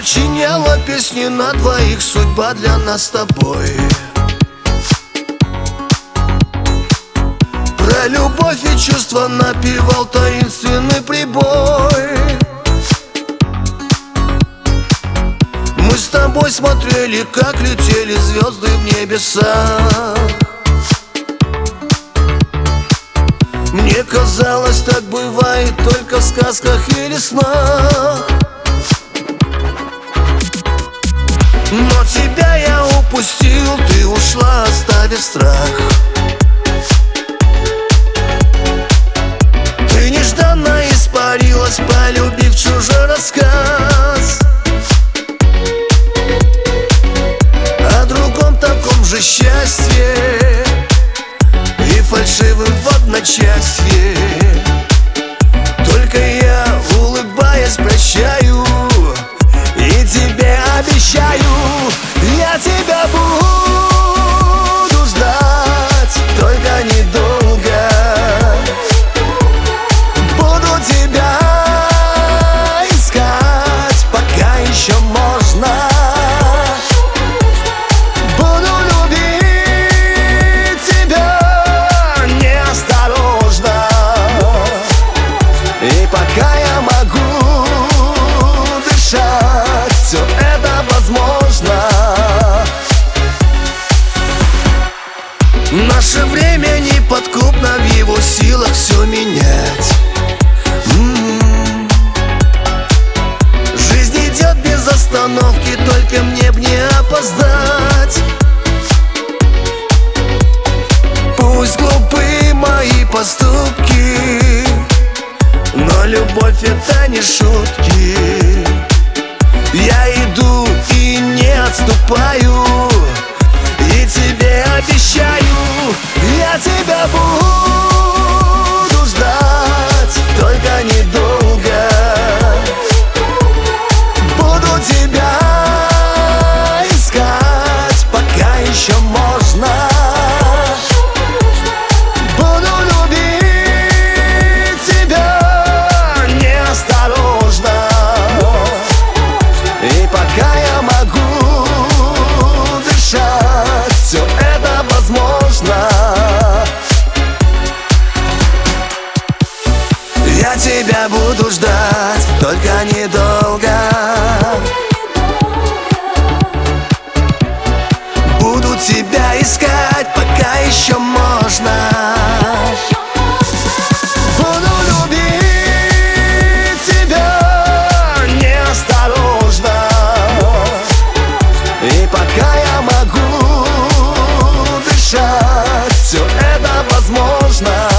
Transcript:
сочиняла песни на двоих, судьба для нас с тобой. Про любовь и чувства напевал таинственный прибой. Мы с тобой смотрели, как летели звезды в небесах. Мне казалось, так бывает только в сказках или снах. Но тебя я упустил, ты ушла, оставив страх. Ты нежданно испарилась, полюбив чужой рассказ. О другом таком же счастье и фальшивым в одночасье. Только я, улыбаясь, прощаю и тебе обещаю, я тебя буду ждать, только недолго. Буду тебя искать, пока еще можно. Буду любить тебя неосторожно. И пока я могу дышать, все это возможно. Наше время неподкупно, в его силах все менять. Жизнь идет без остановки, только мне б не опоздать. Пусть глупы мои поступки, но любовь это не шутки. Я иду и не отступаю, и тебе обещаю, я тебя буду ждать, только недолго. Буду тебя искать, пока еще можно. Буду любить тебя неосторожно. И пока я могу дышать, все это возможно. Я тебя буду ждать, только недолго. Буду тебя искать, пока еще можно. Буду любить тебя неосторожно. И пока я могу дышать, все это возможно.